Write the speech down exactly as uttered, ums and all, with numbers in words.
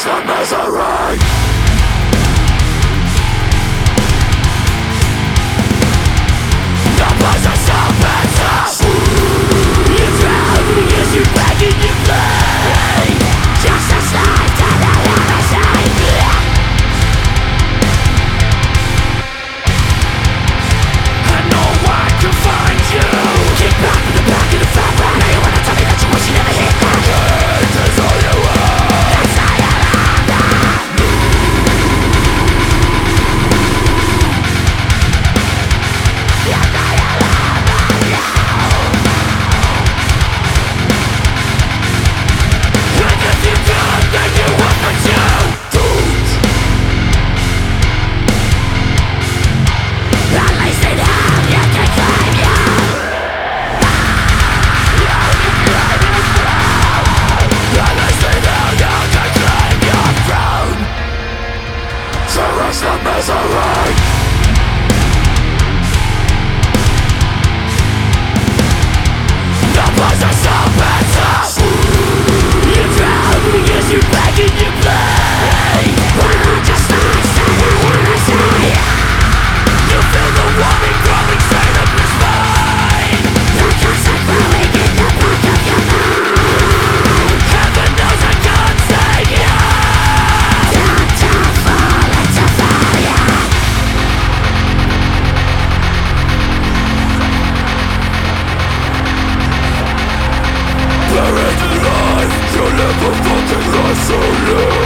like misery. The place is so bitter. You drown, yes, you beg and you bleed. Just a slide to the other side. And no one can find you. Kick back in the back of the fat rat. Now you wanna tell me that you wish you never hit that. Hate is all you are. That's all you are now. Misery. The place is so bitter. You drown, yes, you beg and you bleed. Just like say, you feel the warming, crawling straight up your spine. The cancer growing in the back of your mind. Heaven knows I can't save you. Time to fall into fire. Buried alive, you live a fucking life so low.